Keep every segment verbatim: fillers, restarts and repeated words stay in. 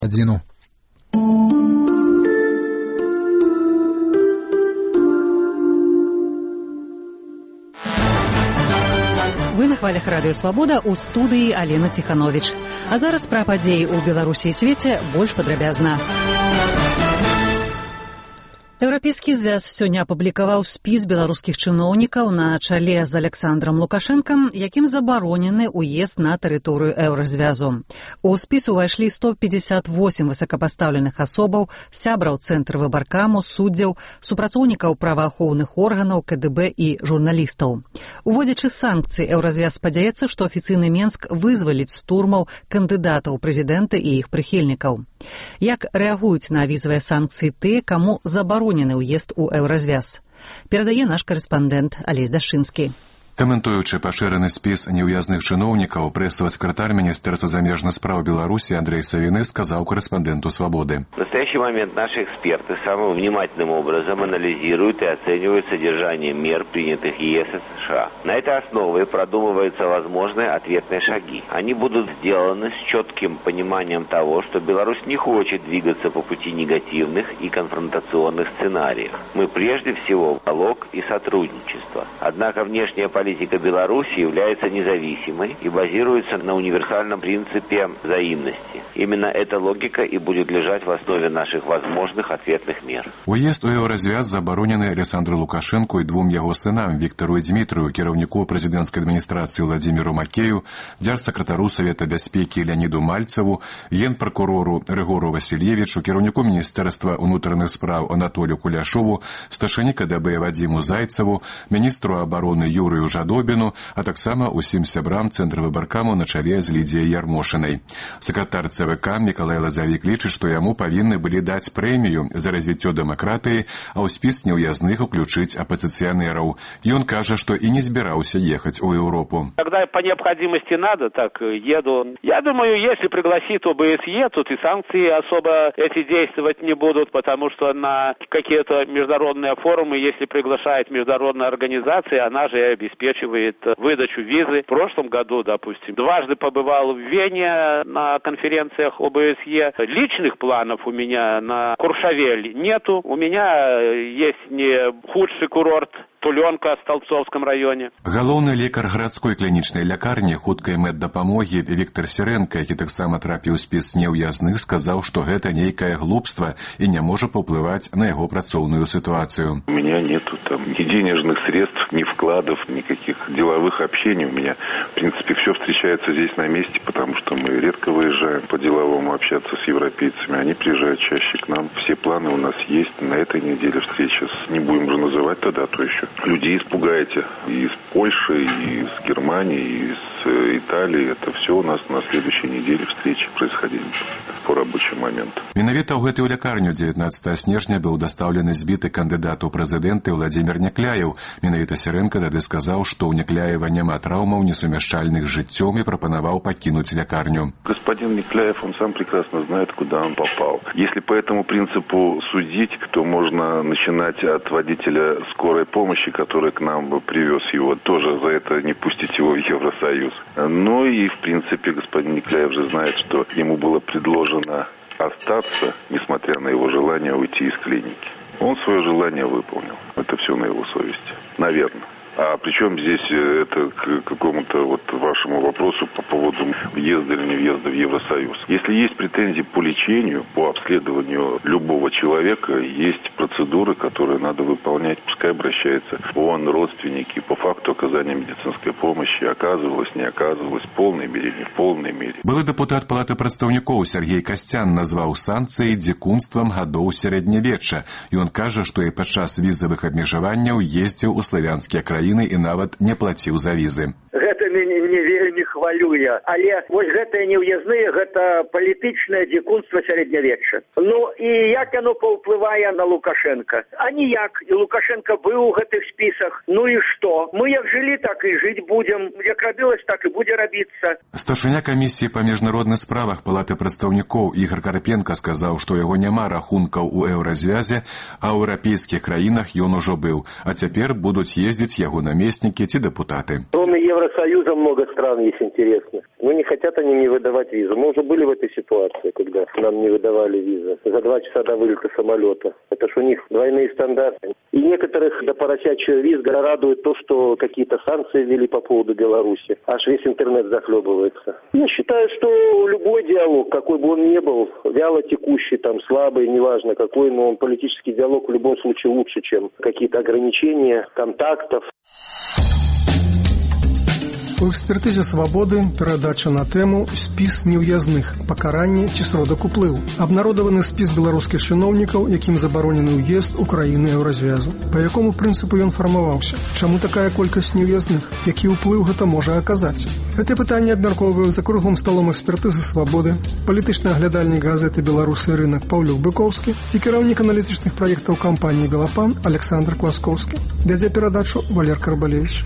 адзіну. Вы на хвалях радыё «Свабода», у студыі Алена Ціхановіч. А зараз пра падзеі ў Беларусі і свеце больш падрабязна. Еўрапейскі звяз сёння апублікаваў спіс беларускіх чыноўнікаў на чале з Александром Лукашэнкам, якім забаронены ўезд на тэрыторыю еўразвязу. У спіс увайшлі сто пятьдесят восемь высокапастаўленых асобаў, сябраў цэнтра выбаркаму, суддзяў, супрацоўнікаў праваахоўных органаў, ка дэ бэ і журналістаў. Уводзячы санкцыі, еўразвяз спадзяецца, што афіцыйны Менск вызваліць з турмаў кандыдатаў у прэзідэнты і іх прыхільнікаў. Як рэагуюць на візавыя санкцыі тыя, каму забаронены ўезд у еўразвяз? Перадае наш карэспандэнт Алесь Дашынскі. Каментуючы пашыраны спіс неўязных чыноўнікаў, прэсавы сакратар Міністэрства замежных спраў Беларусі Андрей Савіны сказаў карэспандэнту «Свободы». В настоящий момент наши эксперты самым внимательным образом анализируют и оценивают содержание мер, принятых ЕС и США. На этой основе продумываются возможные ответные шаги. Они будут сделаны с четким пониманием того, что Беларусь не хочет двигаться по пути негативных и конфронтационных сценариев. Мы прежде всего диалог и сотрудничество. Однако внешняя политика Политика Беларуси является независимой и базируется на универсальном принципе взаимности. Именно эта логика и будет лежать в основе наших возможных ответных мер. Уезд у еўразвяз забаронены Александру Лукашенку и двум яго сынам Виктору и Дмитрию, кіраўніку прэзідэнцкай адміністрацыі Владимиру Макею, дзяржсакратару Савета бяспекі Леониду Мальцеву, генпракурору Рыгору Васильевичу, кіраўніку Міністэрства ўнутраных спраў Анатолию Куляшову, старшыні ка дэ бэ Вадиму Зайцеву, міністру абароны Юрию Жадобіну, а таксама усім сябрам цэнтра выбаркаму на чале з Лідзіяй Ярмошынай. Сакратар цэ вэ ка Мікалай Лазавік лічыць, што яму павінны былі даць прэмію за развіццё дэмакратыі, а ў спіс неўязных уключыць апозіцыянераў. Ён кажа, што і не збіраўся ехаць у Европу. Когда по необходимости надо, так еду. Я думаю, если пригласит о бэ эс е, тут и санкции особо эти действовать не будут, потому что на какие-то международные форумы, если приглашает международная организация, она же и обеспечивает обеспечивает выдачу визы. В прошлом году, допустим, дважды побывал в Вене на конференциях о бэ эс е. Личных планов у меня на Куршавель нету. У меня есть не худший курорт Туленка в Столбцовском районе. Галоўны лекар гарадской клінічнай лякарні хуткай меддапамогі Віктор Сірэнка, які таксама трапіў у спіс неўязных, сказаў, што гэта нейкае глупства і не можа паўплываць на яго працоўную ситуацию. У меня нету там ни денежных средств, ни вкладов, никаких деловых общений. У меня, в принципе, все встречается здесь на месте, потому что мы редко выезжаем по-деловому общаться с европейцами. Они приезжают чаще к нам. Все планы у нас есть. На этой неделе встреча с... Не будем уже называть тогда, то еще. Людей испугаете. И из Польши, и из Германии, и из Италии. Это все у нас на следующей неделе встречи происходили по рабочим моментам. Менавіта ў гэтую лякарню дзевятнаццатага снежня быў дастаўлены збіты кандыдат у прэзідэнты Владимир Някляев. Менавіта Сірэнка тады сказаў, што ў Някляева няма траўмаў, несумяшчальных з жыццём, и пропоновал покинуть лякарню. Господин Някляев, он сам прекрасно знает, куда он попал. Если по этому принципу судить, то можно начинать от водителя скорой помощи, который к нам привез его, тоже за это не пустить его в Евросоюз. Ну и, в принципе, господин Някляев же знает, что ему было предложено остаться, несмотря на его желание уйти из клиники. Он свое желание выполнил. Это все на его совести. Наверное. А причем здесь это к какому-то вот вашему вопросу по поводу въезда или не въезда в Евросоюз. Если есть претензии по лечению, по обследованию любого человека, есть процедуры, которые надо выполнять. Пускай обращается ООН, родственники, по факту оказания медицинской помощи. Оказывалось, не оказывалось, в полной мере, не в полной мере. Былы депутат Палаты прадстаўнікоў Сергей Касцян назваў санкцыі дзікунствам гадоў сярэднявечча. І он кажа, што і падчас візавых абмежаванняў ездзіў у славянскія краіны і нават не плаціў за візы. Гэта мяне не вельмі хвалюе, але вось гэтыя неўязныя, гэта палітычнае дзікунства сярэднявечча. Ну і як яно паўплывае на Лукашенка? А ніяк. І Лукашенко быў у гэтых спісах. Ну і што? Мы як жылі, так і жыць будзем. Як рабілась, так і будзе рабіцца. Старшыня камісіі па міжнародных справах Палаты прадстаўнікоў Ігор Карпенка сказаў, што яго няма рахункаў у еўразвязе, а ў еўрапейскіх краінах ён ужо быў, а цяпер будуць ездзіць яго наместники, те депутаты. Кроме Евросоюза много стран есть интересно. Ну, не хотят они не выдавать визу. Мы уже были в этой ситуации, когда нам не выдавали визы за два часа до вылета самолета. Это ж у них двойные стандарты. И некоторых до поросячьего визга радует то, что какие-то санкции ввели по поводу Беларуси. Аж весь интернет захлебывается. Я считаю, что любой диалог, какой бы он ни был, вяло текущий, там, слабый, неважно какой, но он политический диалог в любом случае лучше, чем какие-то ограничения контактов. У экспертызе «Свабоды» перадача на тэму «Спіс неўязных. Пакаранне ці сродак уплыву». Абнародаваны спіс беларускіх чыноўнікаў, якім забаронены ўезд у краіны еўразвязу. Па якому прынцыпу ён фармаваўся? Чаму такая колькасць неўязных? Які ўплыў гэта можа аказаць? Гэтае пытанне абмяркоўваюць за круглым сталом экспертызы «Свабоды», палітычны аглядальнік газеты «Беларусы і рынак» Паўлюк Быкоўскі і кіраўнік аналітычных праектаў кампаніі «Белапан» Александр Класкоўскі. Вядзе перадачу Валер Карбалевич.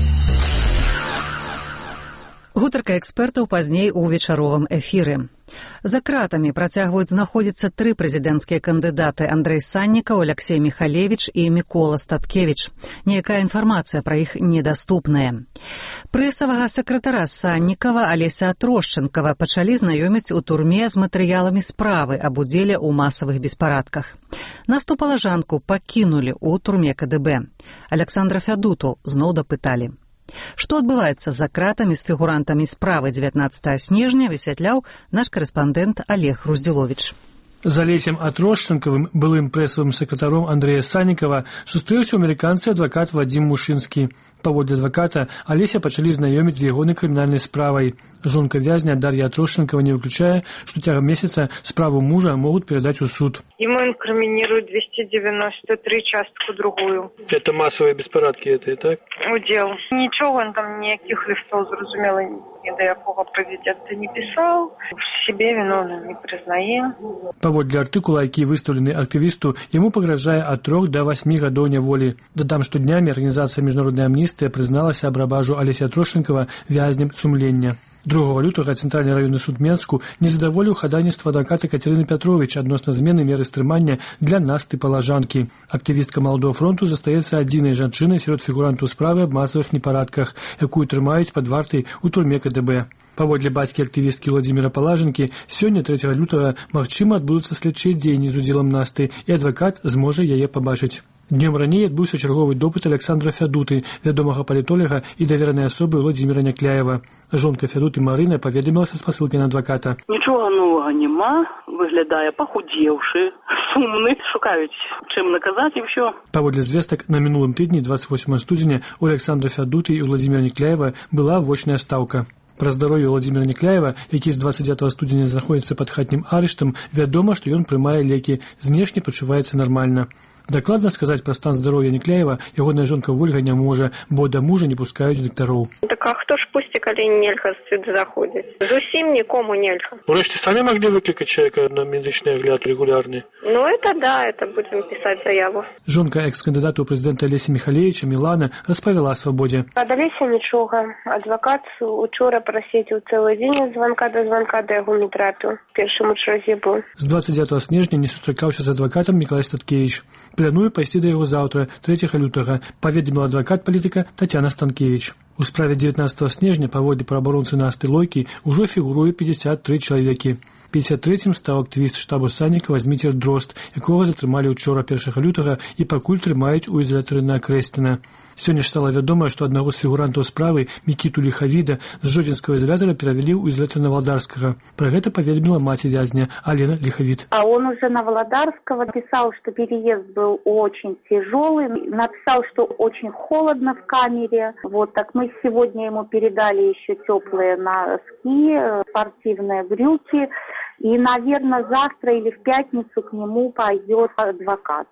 Гутарка экспертаў пазней у вечаровым эфіры. За кратамі працягваюць знаходзіцца тры прэзідэнцкія кандыдаты: Андрэй Саннікаў, Аляксей Міхалевіч і Мікола Статкевіч. Ніякая інфармацыя пра іх недаступная. Прэсавага сакратара Саннікава Алеся Трошчэнкава пачалі знаёміць у турме з матэрыяламі справы аб удзеле ў масавых беспарадках. Наступала жанку пакінулі ў турме ка дэ бэ. Аляксандра Фядуту зноў дапыталі. Што адбываецца за кратамі з фігурантамі справы дзевятнаццатага снежня, высвятляў наш карэспандэнт Олег Груздзіловіч. З Алесем Атрошчэнкавым, былым прэсавым сакратаром Андрэя Саннікава, сустрэўся амерыканцы адвакат Вадзім Мушынскі. Паводле адваката, Алеся пачалі знаёміць з ягонай крымінальнай справай. Жонка вязня Дар'я Атрошчэнкава не выключае, што цягам месяца справу мужа могуць перадаць у суд. Ему инкриминируют двести девяносто три частку другую. Это массовые беспорядки, это и так? Удел. Ничего он там ніяких листов, зрозуміло, ні до якого президента не писал. В себе виновным не признае. Паводле артыкула, які выстаўлены актывісту, яму пагражае ад трох да васьмі гадоў няволі. Дадам, што днямі арганізацыя «Міжнародная амністыя» прызналася аб рабажу Алеся Атрошчэнкава вязнем сумлення. другога лютага Цэнтральны раённы суд Менску не задаволіў хадайніцтва адваката Кацярыны Пятровіч адносна змены меры стрымання для Насты Палажанкі. Актывістка Маладога фронту застаецца адзінай жанчынай сярод фігурантаў справы аб масавых непарадках, якую трымаюць пад вартай у турме ка дэ бэ. Паводле бацькі актывісткі Владзіміра Палажанкі, сёння трэцяга лютага магчыма адбудуцца следчыя дзеянні з удзелам Насты, і адвакат зможа яе пабачыць. Днем раней адбыўся чарговы допыт Александра Фядуты, вядомага палітолага і даверанай асобы Владзіміра Някляева. Жонка Фядуты Марына паведамілася з пасылкай на адваката. Нічога новага няма, выглядае пахудзеўшы, сумны, шукаюць чым наказаць і ўсё. Паводле звестак, на мінулым тыдні дваццаць восьмага студзеня у Александра Фядуты і Владзіміра Някляева была вочная стаўка. Пра здароўе Владзіміра Някляева, які з дваццаць дзевятага студзеня знаходзіцца пад хатнім арыштам, вядома, што ён прымае лекі, знешне пачуваецца нармальна. Дакладна сказаць пра стан здароўя Някляева ягоная жонка Вольга не можа, бо да мужа не пускаюць дактароў. Так а хто ж пусці, калі нельга сюды заходзіць? Зусім нікому нельга. Урэшце самі маглі выклікаць чалавека на медычны агляд рэгулярны? Ну это да, это будем писать заяву. Жонка экс-кандыдата ў прэзідэнта Алеся Міхалевіча Мілана распавяла Свабодзе. Ад Алеся нічога. Адвакат учора прасеціў цэлы дзень ад званка да званка, да яго не трапіў. Першым у чарзе быў. З дваццаць дзевятага снежня не сустракаўся з адвакатам Мікалай Статкевіч. Планую пайсці да яго заўтра, трэцяга лютага, паведаміла адвакат палітыка Тацяна Станкевіч. У справе дзевятнаццатага снежня паводле праабаронцы Насты Лойкі ўжо фігуруе пятьдесят три чалавекі. пятьдесят третьим стаў актывіст штабу Саннікава Зміцер Дрозд, якога затрымалі ўчора першага лютага і пакуль трымаюць у ізалятары на Крэсціна. Сёння ж стала вядома, што аднаго з фігурантаў справы, Мікіту Ліхавіда, з жодзінскага ізалятара перавялі ў ізалятар Новоолдарскага. Пра гэта паведаміла маці вязня Алена Лиховид. А он уже Новоолдарского писал, что переезд был очень тяжелый, написал, что очень холодно в камере. Вот так мы сегодня ему передали еще теплые носки, спортивные брюки. И, наверное, завтра или в пятницу к нему пойдет адвокат.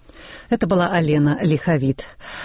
Это была Алена Лиховид.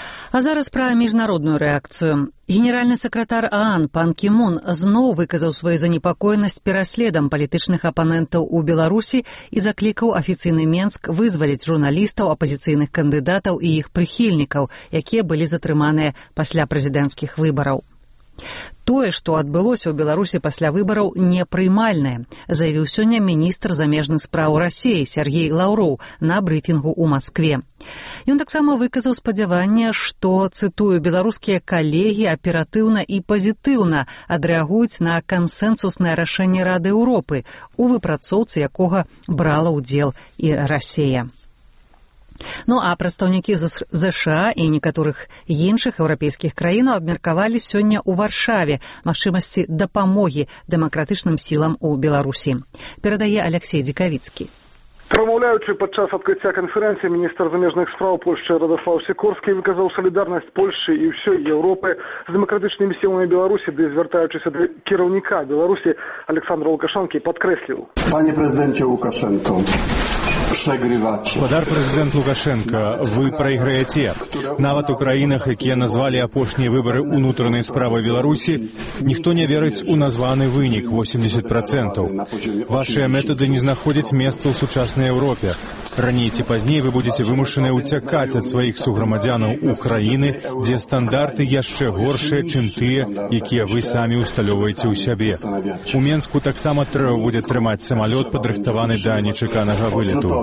А зараз пра міжнародную рэакцыю. Генеральны сакратар ААН Пан Кі Мун зноў выказаў сваю занепакоенасць пераследам палітычных апанентаў у Беларусі і заклікаў афіцыйны Менск вызваліць журналістаў, апазіцыйных кандыдатаў і іх прыхільнікаў, якія былі затрыманыя пасля прэзідэнцкіх выбараў. Тое, што адбылося ў Беларусі пасля выбараў, непрымальнае, заявіў сёння міністр замежных спраў Расіі Сергей Лаўроў на брыфінгу ў Маскве. Ён таксама выказаў спадзяванне, што, цытую, беларускія калегі аператыўна і пазітыўна адрэагуюць на кансэнсуснае рашэнне Рады Еўропы, у выпрацоўцы якога брала ўдзел і Расія. Ну а прадстаўнікі ЗША і некаторых іншых еўрапейскіх краінаў абмеркавалі сёння ў Варшаве магчымасці дапамогі дэмакратычным сілам у Беларусі. Перадае Алексей Дзікавіцкі. Прамаўляючы падчас адкрыцця канферэнцыі, міністр замежных спраў Польшчы Радослаў Сікорскі выказаў салідарнасць Польшчы і ўсёй Еўропы з дэмакратычнымі сіламі Беларусі, ды звяртаючыся да кіраўніка Беларусі Александра Лукашэнкі падкрэсліў. Пане прэзідэнце Лукашэнко, Гаспадар прэзідэнт Лукашенко, вы прайграеце. Нават у краінах, якія назвалі апошнія выбары ўнутранай справы Беларусі, ніхто не верыць у названы вынік восемьдесят процентов. Вашыя метады не знаходзяць месца ў сучаснай Еўропе. Раней ці пазней вы будете вымушаны уцякаць ад сваіх суграмадзянаў у краіны, дзе стандарты яшчэ горшыя, чым тыя, якія вы самі усталёўваеце ў сябе. У Менску таксама трэба будзе трымаць самалёт, падрыхтаваны да нечаканага вылету.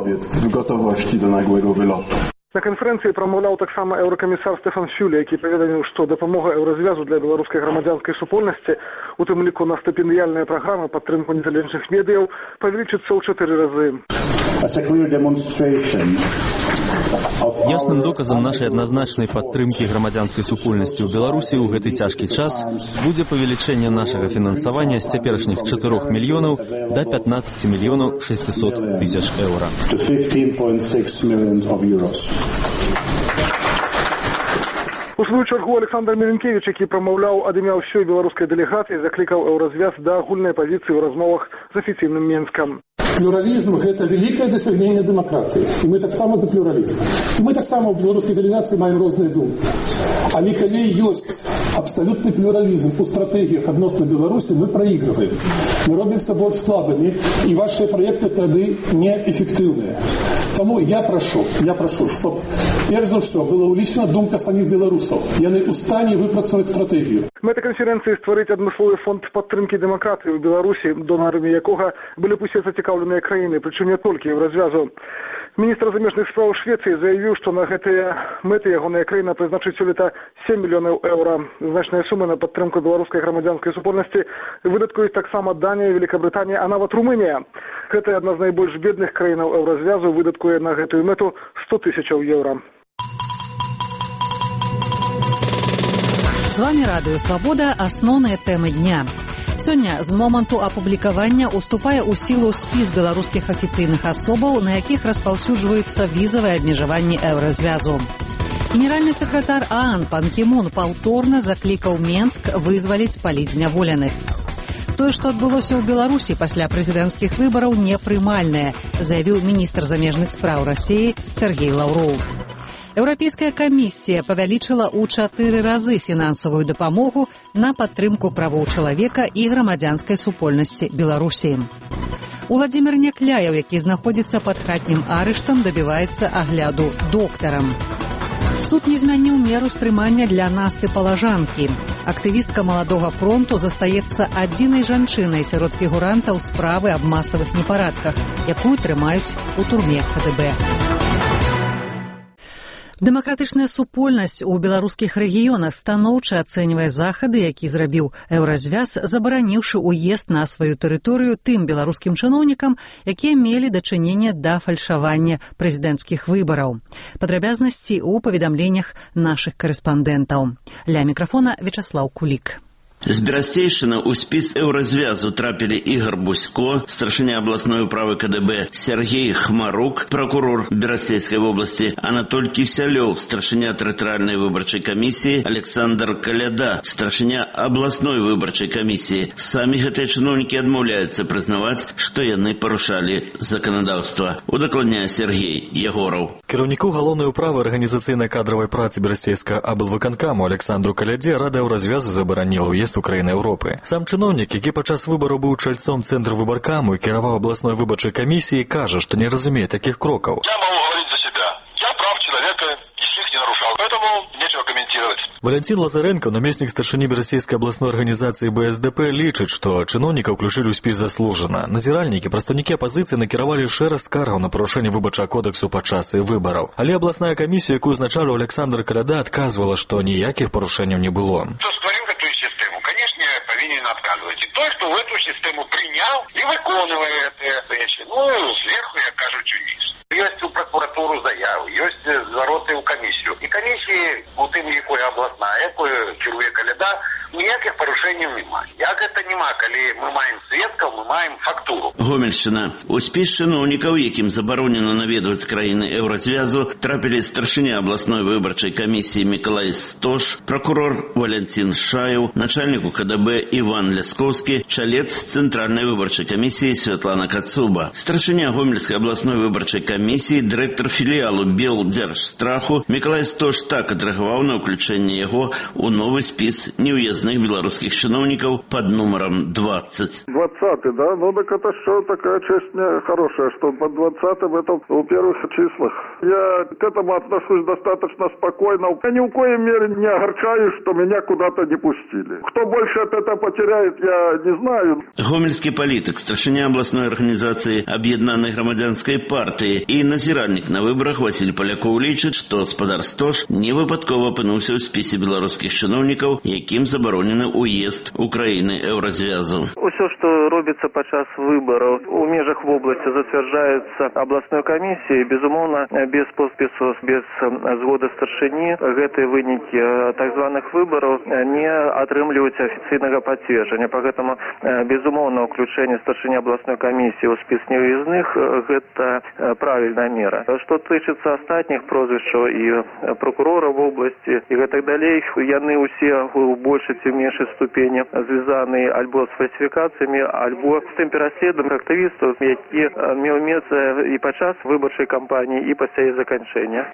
На канферэнцыі прамаўляў таксама еўракамісар Стэфан Фюле, які паведаміў, што дапамога еўразвязу для беларускай грамадзянскай супольнасці, у тым ліку на стыпендыяльныя праграмы падтрымку незалежных медыяў, павялічыцца ў чатыры разы. Ясным доказам нашай адназначнай падтрымкі грамадзянскай супольнасці ў Беларусі ў гэты цяжкі час будзе павелічэнне нашага фінансавання з цяперашніх чатырох мільёнаў да пятнаццаць мільёнаў шестьсот тысяч еўра. У сваю чаргу Александр Меленкевич, які прамаўляў ад імя ўсёй беларускай дэлегацыі, заклікаў еўразвяз да агульнай пазіцыі ў размовах з афіцыйным Менскам. Плюралізм – гэта вялікае дасягненне дэмакратыі. І мы таксама за плюралізм. І мы таксама ў беларускай дэлегацыі маем розныя думкі. Але калі ёсць абсалютны плюралізм у стратэгіях адносна Беларусі, мы праігрываем. Мы робімся больш слабымі, і вашыя праекты тады неэфектыўныя. Таму я прашу, я прашу, щоб перш за ўсё была ўлічана думка саміх беларусаў. Яны ў стане выпрацаваць стратэгію. Мэта канферэнцыі стварыць адмысловы фонд падтрымкі дэмакратыі ў Беларусі, донарамі якога былі б усе зацікаўленыя краіны, прычым не толькі еўразвязу. Міністр замежных спраў Швецыі заявіў, што на гэтыя мэты ягоная краіна прызначыць сёлета сем мільёнаў еўра. Значныя сумы на падтрымку беларускай грамадзянскай супольнасці выдаткуюць таксама Данія, Великабрытанія, а нават Румынія. Гэта адна з найбольш бедных краінаў еўразвязу, выдаткуе на гэтую мэту сто тысячаў еўра. З вами Радыё Свабода, асноўныя тэмы дня. Сёння з моманту апублікавання уступае ў сілу спіс беларускіх афіцыйных асобаў, на якіх распаўсюджваюцца візавыя абмежаванні еўразвязу. Генеральны сакратар ААН Пан Кі Мун паўторна заклікаў Менск вызваліць палітзняволеных. Тое, што адбылося ў Беларусі пасля прэзідэнцкіх выбараў, непрымальнае, заявіў міністр замежных спраў Расіі Сергей Лаўроў. Еўрапейская камісія павялічыла ў чатыры разы фінансавую дапамогу на падтрымку правоў чалавека і грамадзянскай супольнасці Беларусі. Уладзімір Някляеў, які знаходзіцца пад хатнім арыштам, дабіваецца агляду доктарам. Суд не змяніў меру стрымання для Насты Палажанкі. Актывістка Маладога фронту застаецца адзінай жанчынай сярод фігурантаў справы аб масавых непарадках, якую трымаюць у турме Ка Гэ Бэ. Дэмакратычная супольнасць у беларускіх рэгіёнах станоўча ацэньвае захады, які зрабіў еўразвяз, забараніўшы ўезд на сваю тэрыторыю тым беларускім чыноўнікам, якія мелі дачыненне да фальшавання прэзідэнцкіх выбараў. Падрабязнасці ў паведамленнях нашых карэспандэнтаў. Ля мікрафона Вячаслаў Кулік. З Берасцейшчыны ў спіс еўразвязу трапілі Ігор Бусько, старшыня абласной управы Ка Дэ Бэ, Сергей Хмарук, прокурор Берасцейскай вобласці, Анатоль Кісялёў, старшыня тэрытарыяльнай выбарчай камісіі, Александр Каляда, старшыня абласной выбарчай камісіі. Самі гэтыя чыноўнікі адмаўляюцца прызнаваць, што яны парушалі заканадаўства. Удакладняе Сергей Ягораў. Кіраўніку галоўнай управы арганізацыйна-кадравай працы Берасцейскага аблвыканкаму Александру Калядзе Рада еўразвязу забараніла ўезд у краіны Еўропы. Сам чыноўнік, які падчас выбараў быў чальцом цэнтру выбаркаму і кіраваў абласной выбарчай камісіі, кажа, што не разумее такіх крокаў. Я могу говорить за себя. Я прав человека, никаких не нарушал, поэтому нечего комментировать. Валентин Лазаренко, намеснік старшыні Берасцейскай абласной арганізацыі бэ эс дэ пэ, лічыць, што чыноўніка ўключылі ў спіс заслужана. Назіральнікі, прадстаўнікі апазіцыі накіравалі шэраг скаргаў на парушэнне выбарчага кодексу падчас выбараў. Але абласная камісія, якую узначаліў Александр Каляда, адказвала, што ніякіх парушэнняў не было. Хто стварыў гэтую сістэму, конечно, павінен адказваць. І той, хто гэту сістэму прыняў і выконвае гэтыя рэчы, ну, зверху, як кажуць, уніз. Ёсць у прокуратуру заявы, ёсць звароты ў камісію. І камісіі, у тым, якой абласная, якой кіруе Каляда, ніякіх парушэнняў няма. Як гэта няма, калі мы маем сведкаў, мы маем фактуру. Гомельшчына. У спіс чыноўнікаў, якім забаронена наведваць краіны Еўразвязу, трапілі старшыня абласной выбарчай камісіі Мікалай Стош, прокурор Валентин Шаев, начальник у ка дэ бэ Іван Ляскоўскі, чалец Цэнтральнай выбарчай камісіі Святлана Кацуба. Старшыня Гомельскай абласной выбарчай камісіі, дырэктар філіялу Белдзяржстраху Мікалай Стош так адрэагаваў на ўключэнне яго ў новы спіс неуездных беларускіх чыноўнікаў под номером двадцать. двадцатый, да? Ну так это что, такая честь мне хорошая, что под двадцатым это в первых числах. Я к этому отношусь достаточно спокойно. Я ни в коей мере не огорчаюсь, что меня куда-то не пустили. Кто больше от этого потеряет, я не знаю. Гомельский политик, старшыня абласной организации Объединенной громадянской партии и назиральник на выборах Василий Поляков лічыць, что спадар Стош не выпадкова апынуўся ў спісе беларускіх чыноўнікаў, якім забаронены уезд Украины Еўразвязу. Усё, што робіцца падчас выбараў у межах вобласці, зацвярджаецца абласной камісіяй, безумоўна, без подпісу, без згоды старшыні гэтыя вынікі так званых выбараў не атрымліваюць афіцыйнага пацверджання. Поэтому, безумоўна, ўключэнне старшыні абласной камісіі ў спіс неуездных гэта правільная мера. Што тычыцца астатніх прозвішчаў і прокурора в области і гэтак далей, яны ўсе у большай ці меншай ступені звязаны альбо з фальсіфікацыямі, альбо з тым пераследам актывістаў, які меў месца і падчас выбарчай кампаніі, і пасля яе заканчэння.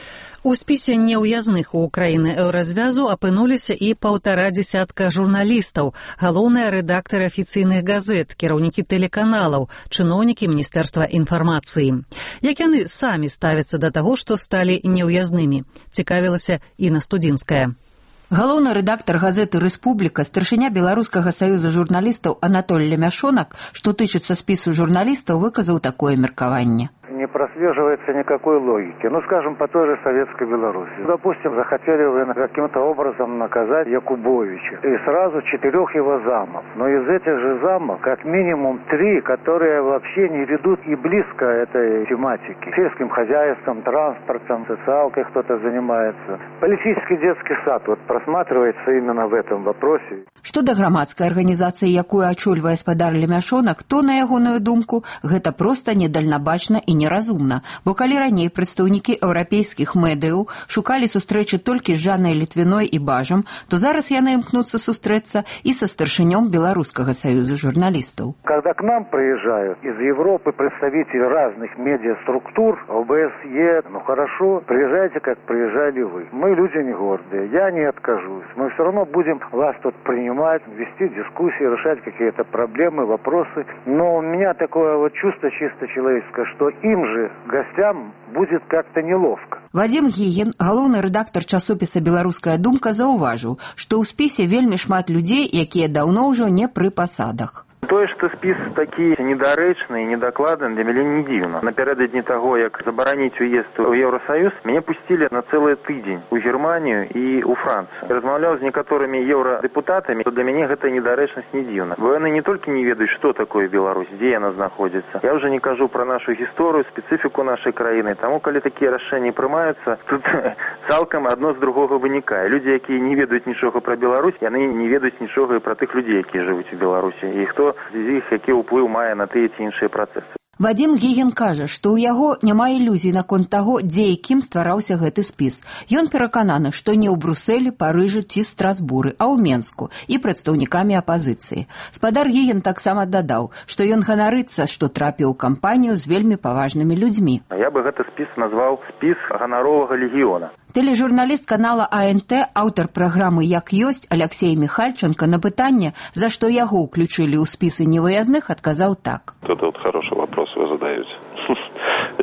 У спісе неўязных у Украіны Еўразвязу апынуліся і паўтара дзесятка журналістаў, галоўныя рэдактары афіцыйных газет, кіраўнікі тэлеканалаў, чыноўнікі Міністэрства інфармацыі. Як яны самі ставяцца да таго, што сталі неўязнымі, цікавілася Інна Студзінская. Галоўны рэдактар газеты «Рэспубліка», старшыня Беларускага саюза журналістаў Анатоль Лемяшонак, што тычыцца спісу журналістаў, выказаў такое меркаванне. Не прослеживается никакой логики. Ну, скажем, по той же Советской Беларуси. Допустим, захотели вы каким-то образом наказать Якубовича. И сразу четырех его замов. Но из этих же замов, как минимум три, которые вообще не ведут и близко этой тематики. Сельским хозяйством, транспортом, социалкой кто-то занимается. Политический детский сад вот просматривается именно в этом вопросе. Што да грамадскай арганізацыі, якую ачольвае спадар Лемяшонак, то, на ягоную думку, гэта проста недальнабачна і неразумна, бо калі раней прадстаўнікі еўрапейскіх медыяў шукалі сустрэчы толькі з Жаннай Літвіной і Бажам, то зараз яны імкнуцца сустрэцца і са старшынём Беларускага саюза журналістаў. Когда к нам приезжают из Европы представители разных медиаструктур, о бэ эс е, ну хорошо, приезжайте, как приезжали вы. Мы люди не гордые, я не откажусь. Мы все равно будем вас тут принимать, вести дискуссии, решать какие-то проблемы, вопросы. Но у меня такое вот чувство чисто человеческое, что им же, гостям, будет как-то неловко. Вадим Гігін, галоўны рэдактар часопіса «Беларуская думка», заўважыў, што ў спісе вельмі шмат людзей, якія даўно ўжо не пры пасадах. Тое, што спіс такі недарэчны і недакладны, для мяне не дзіўна. Напярэдадні таго, як забараніць уезд у Еўрасаюз, мяне пусцілі на цэлы тыдзень у Германію і ў Францыю. Размаўляў з некаторымі еўрадэпутатамі, то для мяне гэта недарэчнасць не дзіўна. Бо яны не толькі не ведаюць, што такое Беларусь, дзе яна знаходзіцца. Я ўжо не кажу пра нашу гісторыю, спецыфіку нашай краіны. Таму, калі такія рашэнні прымаюцца, тут цалкам адно з другога вынікае. Людзі, якія не ведаюць нічога пра Беларусь, яны не ведаюць нічога і пра тых людзей, якія жывуць у Беларусі. І хто з іх, які ўплыў мае на тыя ці іншыя працэсы. Вадим Гігін кажа, што ў яго няма ілюзій наконт таго, дзе і кім ствараўся гэты спіс. Ён перакананы, што не ў Брусэлі, Парыжы ці Страсбуры, а ў Менску і прадстаўнікамі апазіцыі. Спадар Гігін таксама дадаў, што ён ганарыцца, што трапіў у кампанію з вельмі паважнымі людзьмі. Я бы гэты спіс назваў спіс ганаровага легіёна. Тэлежурналіст канала а эн тэ, аўтар праграмы «Як ёсць» Алексей Михальченко на пытанне, за што яго ўключылі ў спісы невыязных, адказаў так. Это вот хороший вопрос вы задаете. Если бы я знал,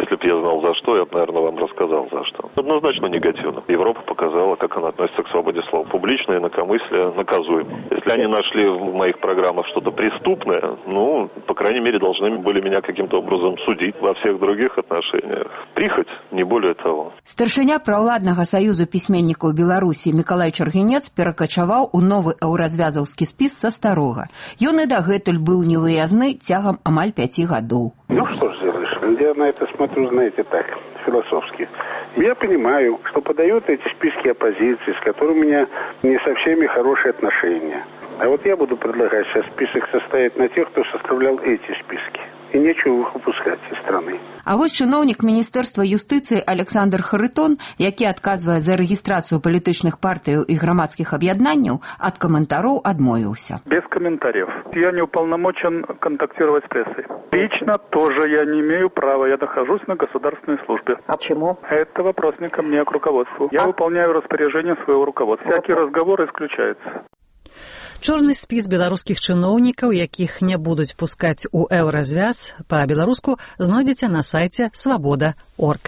знал за что, я бы, наверное, вам рассказал за что. Однозначно негативно. Европа показала, как она относится к свободе слова. Публичное инакомыслие наказуемо. Если они нашли в моих программах что-то преступное, ну, по крайней мере, должны были меня каким-то образом судить. Во всех других отношениях прихоть, не более того. Старшыня праўладнага саюзу пісьменнікаў Беларусі Мікалай Чаргінец перакачаваў у новы еўразвязаўскі спіс са старога. Ён і дагэтуль быў невыязны цягам амаль пяці гадоў. Ну что ж делаешь? Я на это смотрю, знаете, так, философски. Я понимаю, что подают эти списки оппозиции, с которыми у меня не со всеми хорошие отношения. А вот я буду предлагать сейчас список составить на тех, кто составлял эти списки. И нечего их выпускать из страны. А вось чыноўнік міністэрства юстыцыі Александр Харытон, які адказвае за рэгістрацыю палітычных партыяў і грамадскіх аб'яднанняў, ад каментароў адмовіўся. Без комментариев. Я не уполномочен контактировать с прессой. Лично тоже я не имею права. Я нахожусь на государственной службе. А почему? Это вопрос не ко мне, а к руководству. Я а? выполняю распоряжение своего руководства. Всякий разговор исключается. Чорны спіс беларускіх чыноўнікаў, якіх не будуць пускаць у еўразвяз, па-беларуску знойдзеце на сайце свабода точка орг.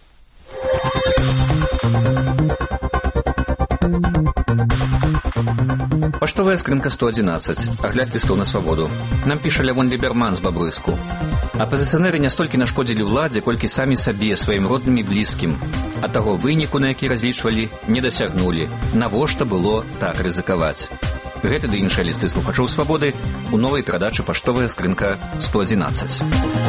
Паштовая скрынка сто одиннадцать. Агляд лістоў на свабоду. Нам піша Лявон Ліберман з Бабрыску. Апазіцыянеры не столькі нашкодзілі ўладзе, колькі самі сабе, сваім родным і блізкім. А таго выніку, на які разлічвалі, не дасягнулі. Навошта было так рызыкаваць? Гэта ды іншыя лісты слухачоў свабоды у новай перадачы паштовая скрынка сто одиннадцать.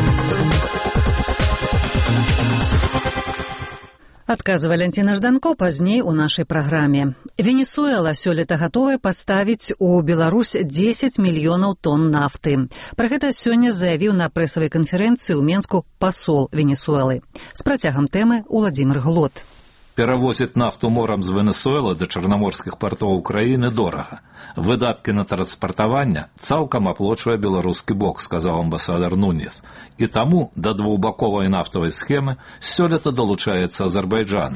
Адказы Валянціна Жданко пазней у нашай праграме. Венесуэла сёлета гатовая паставіць у Беларусь дзесяць мільёнаў тонн нафты. Пра гэта сёння заявіў на прэсавай канферэнцыі ў Менску пасол Венесуэлы. З працягам тэмы Уладзімір Глот. Перавозіць нафту морам з Венесуэлы да чарнаморскіх партоў Украіны дорага. Выдаткі на транспартаванне цалкам аплочвае беларускі бок, сказаў амбасадар Нуньес. І таму да двухбаковай нафтавай схемы сёлета далучаецца Азербайджан.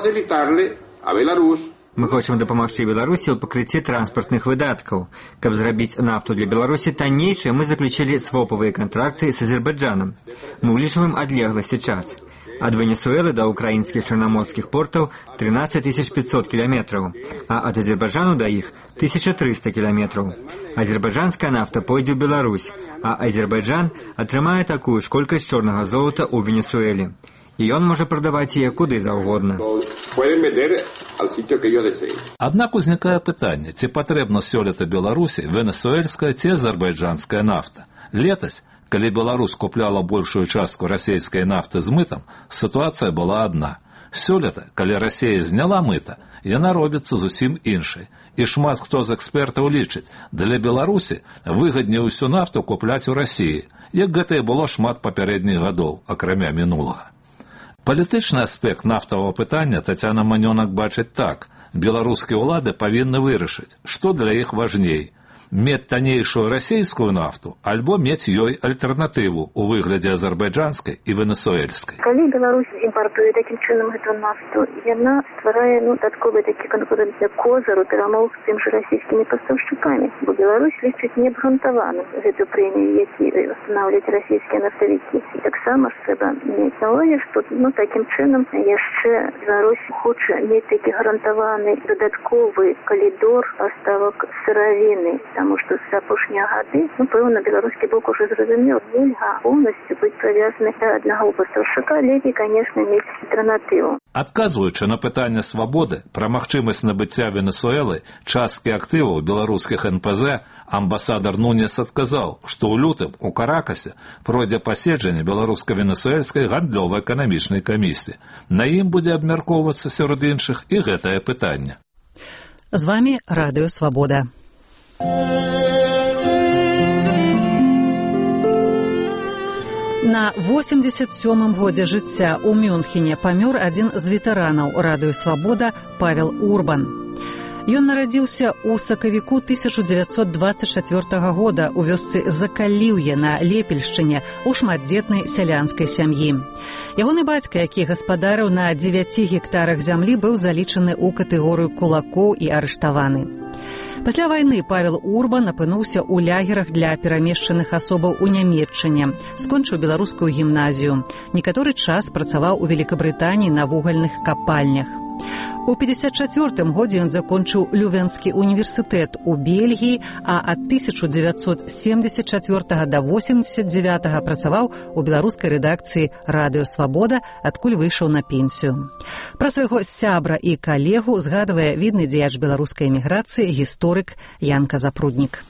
Мы хочам дапамагчы Беларусі ў пакрыцці транспартных выдаткаў. Каб зрабіць нафту для Беларусі таннейшай, мы заключылі свопавыя кантракты з Азербайджанам. Мы ўлічваем адлегласць і час. Ад Венесуэлы да украінскіх чарнаморскіх портаў тринадцать тысяч пятьсот кіламетраў, а ад Азербайджану да іх тысяча триста кіламетраў. Азербайджанская нафта пойдзе ў Беларусь, а Азербайджан атрымае такую ж колькасць чорнага золата ў Венесуэле. І ён можа прадаваць яе куды заўгодна. Аднак узнікае пытанне, ці патрэбна сёлета Беларусі венесуэльская ці азербайджанская нафта. Летась, калі Беларусь купляла большую частку расійскай нафты з мытам, сітуацыя была адна. Сёлета, калі Расія зняла мыта, яна робіцца зусім іншай. І шмат хто з экспертаў лічыць, для Беларусі выгадней усю нафту купляць у Расіі, як гэта і было шмат папярэдніх гадоў, акрамя мінулага. Палітычны аспект нафтавага пытання Тацяна Манёнак бачыць так. Беларускія ўлады павінны вырашыць, што для іх важней – мець таннейшую расійскую нафту альбо мець ёй альтэрнатыву ў выглядзе азербайджанскай і венесуэльскай. Калі Беларусь імпартуе такім чынам гэту нафту, яна стварае ну, дадатковы такі канкурэнтны козыр у перамовах з тым жа расійскімі пастаўшчыкамі, бо Беларусь лічыць неабгрунтаваным гэту прэмію, які устанаўляюць расійскія нафтавікі. І таксама ж трэба мець на ўвазе, што ну, такім чынам яшчэ Беларусь хоча мець такі гарантаваны дадатковы калідор паставак сыравіны. Потому что с апошнія гады, ну, пэўна, беларускі бок уже зразумеў, нельга полностью быць прывязаны да аднаго пастаўшчыка, лепей, конечно, мець альтэрнатыву. Адказваючы на пытанне свабоды пра магчымасць набыцця Венесуэлы часткі актываў беларускіх эн пэ зэ, амбасадар Нуньес адказаў, што ў лютым у Каракасе пройдзе паседжанне беларуска-венесуэльскай гандлёва-эканамічнай камісіі. На ім будзе абмяркоўвацца сярод іншых і гэтае пытанне. З вамі Радыё Свабода. На восемьдесят сёмым годзе жыцця ў Мюнхене памёр адзін з ветэранаў Радыё Свабода Павел Урбан. Ён нарадзіўся ў сакавіку тысяча дзевяцьсот дваццаць чацвёртага года ў вёсцы Закаліўе на Лепельшчыне ў шматдзетнай сялянскай сям'і. Ягоны бацька, які гаспадарыў на дзевяці гектарах зямлі, быў залічаны ў катэгорыю кулакоў і арыштаваны. Пасля вайны Павел Урбан апынуўся ў лягерах для перамешчаных асобаў у Нямецчыне, скончыў беларускую гімназію. Некаторы час працаваў у Великабрытаніі на вугальных капальнях. У пятьдесят чацвёртым годзе ён закончыў Лювенскі універсітэт у Бельгіі, а ад тысяча дзевяцьсот семьдесят чацвёртага да восемьдесят девятага працаваў у беларускай рэдакцыі «Радыё Свабода», адкуль выйшаў на пенсію. Пра свайго сябра і калегу згадвае відны дзеяч беларускай эміграцыі, гісторык Янка Запруднік.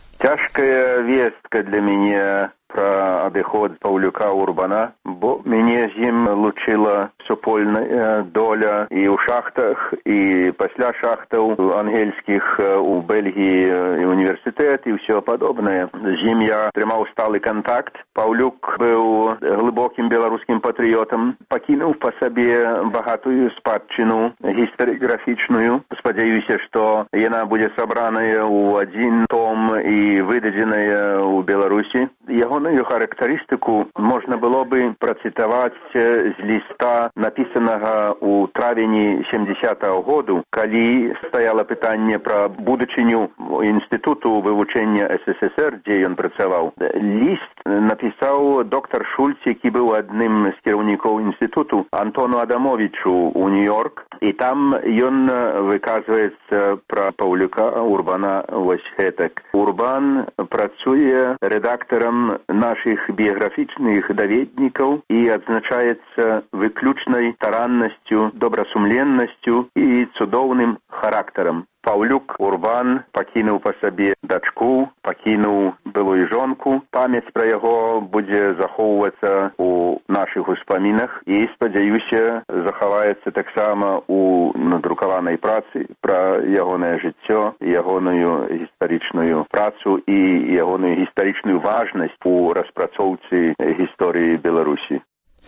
Цяжкая вестка для мяне пра адыход Паўлюка Урбана, бо мяне з ім лучыла супольная доля і ў шахтах, і пасля шахтаў ангельскіх у Бельгіі і універсітэт і ўсё падобнае. З ім я трымаў сталы кантакт. Паўлюк быў глыбокім беларускім патрыётам, пакінуў па сабе багатую спадчыну гістарыграфічную. Спадзяюся, што яна будзе сабраная ў адзін том і выдадзеная ў Беларусі. Ягоную характарыстыку можна было бы працытаваць з ліста, напісанага ў травені сямдзесятага году, калі стаяла пытанне пра будучыню інстытуту вывучэння эс эс эс эр, дзе ён працаваў. Ліст напісаў доктар Шульц, які быў адным з кіраўнікоў інстытуту, Антону Адамовічу ў Нью-Йорк, і там ён выказваецца пра Паўлюка Урбана вось гэтак. Урбан працуе рэдактарам наших біяграфічных даведнікаў і адзначаецца выключнай тараннасцю, добрасумленнасцю і цудоўным характарам. Паўлюк Урбан пакінуў па сабе дачку, пакінуў былую жонку. Памяць пра яго будзе захоўвацца ў нашых успамінах і, спадзяюся, захаваецца таксама ў надрукаванай працы пра ягонае жыццё, ягоную гістарычную працу і ягоную гістарычную важнасць у распрацоўцы гісторыі Беларусі.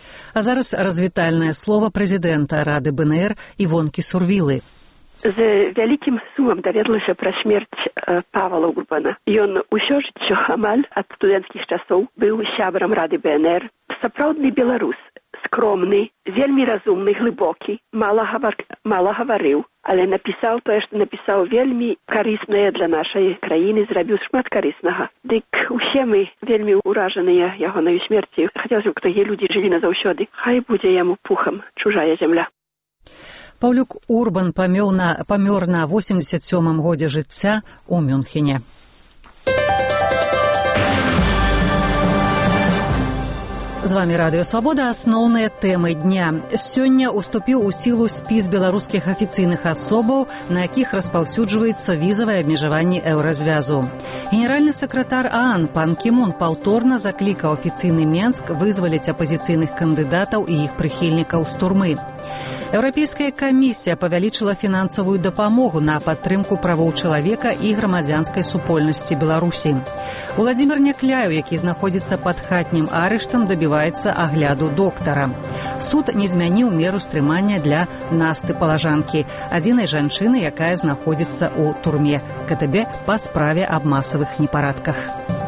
А зараз развітальнае слово прэзідэнта Рады бэ эн эр Івонкі Сурвілы. З вялікім сумам даведалася пра смерць э, Павла Урбана. Ён усё жыццё амаль ад студэнцкіх часоў быў сябрам Рады бэ эн эр. Сапраўдны беларус, скромны, вельмі разумны, глыбокі, мала, гавар... мала гаварыў, але напісаў тое, што напісаў вельмі карыснае для нашай краіны, зрабіў шмат карыснага. Дык усе мы вельмі ўражаныя ягонаю смерцю. Хацелася б, каб тыя людзі жылі назаўсёды. Хай будзе яму пухам чужая зямля. Паўлюк Урбан памёр на, памёр на восемьдесят сёмым годзе жыцця ў Мюнхене. З вами Радыё Свабода, асноўныя тэмы дня. Сёння уступіў у сілу спіс беларускіх афіцыйных асобаў, на якіх распаўсюджваецца візавае абмежаванне еўразвязу. Генеральны сакратар ААН пан Кімун паўторна заклікаў афіцыйны Менск вызваліць апазіцыйных кандыдатаў і іх прыхільнікаў з турмы. Еўрапейская камісія павялічыла фінансавую дапамогу на падтрымку правоў чалавека і грамадзянскай супольнасці Беларусі. Уладзімір Някляеў, які знаходзіцца пад хатнім арыштам, дабіваецца агляду доктара. Суд не змяніў меру стрымання для Насты Палажанкі, адзінай жанчыны, якая знаходзіцца ў турме ка тэ бэ па справе аб масавых непарадках.